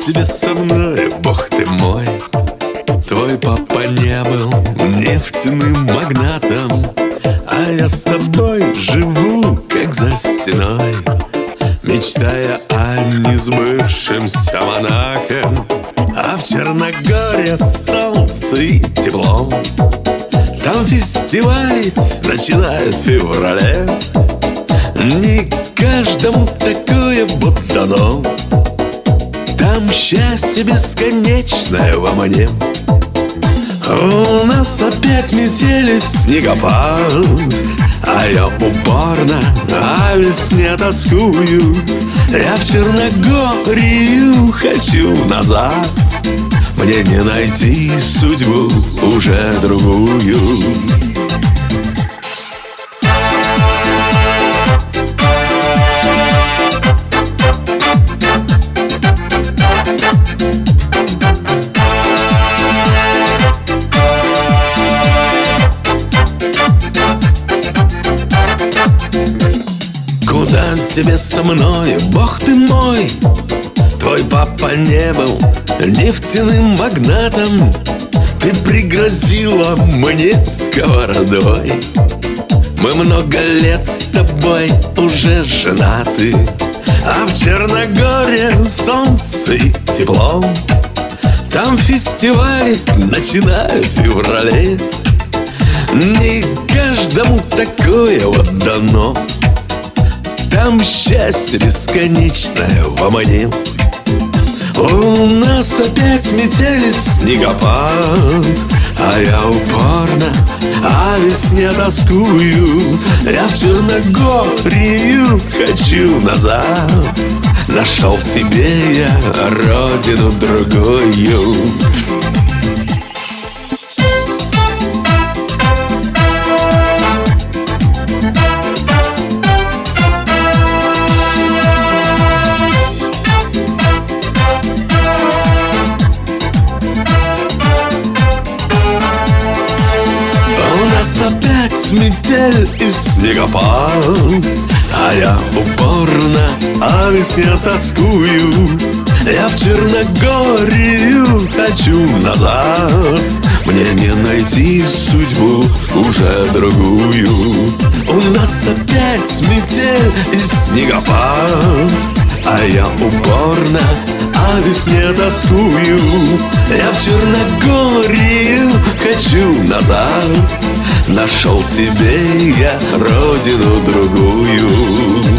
тебе со мной, бог ты мой? Твой папа не был нефтяным магнатом, а я с тобой живу, как за стеной, мечтая о несбывшемся Монако. А в Черногории солнце и тепло, там фестиваль начинают в феврале. Не каждому такое вот дано, там счастье бесконечное во мне. У нас опять метели, снегопад, а я упорно о весне тоскую. Я в Черногорию хочу назад, мне не найти судьбу уже другую. Куда тебе со мной, бог ты мой? Твой папа не был нефтяным магнатом, ты пригрозила мне сковородой. Мы много лет с тобой уже женаты, а в Черногории солнце и тепло, там фестиваль начинают в феврале. Не каждому такое вот дано, там счастье бесконечное во мне. У нас опять метели, снегопад, а я упорно о весне тоскую. Я в Черногорию хочу назад, нашел себе я родину другую. Опять метель и снегопад, а я упорно о весне тоскую. Я в Черногорию хочу назад, мне не найти судьбу уже другую. У нас опять метель и снегопад, а я упорно о весне тоскую. Я в Черногорию хочу назад, нашел себе я родину другую.